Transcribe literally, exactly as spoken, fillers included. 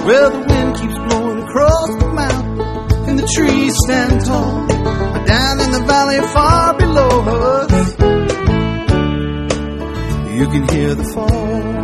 where the wind keeps blowing across the mountain and the trees stand tall. But down in the valley far below us, you can hear the fall.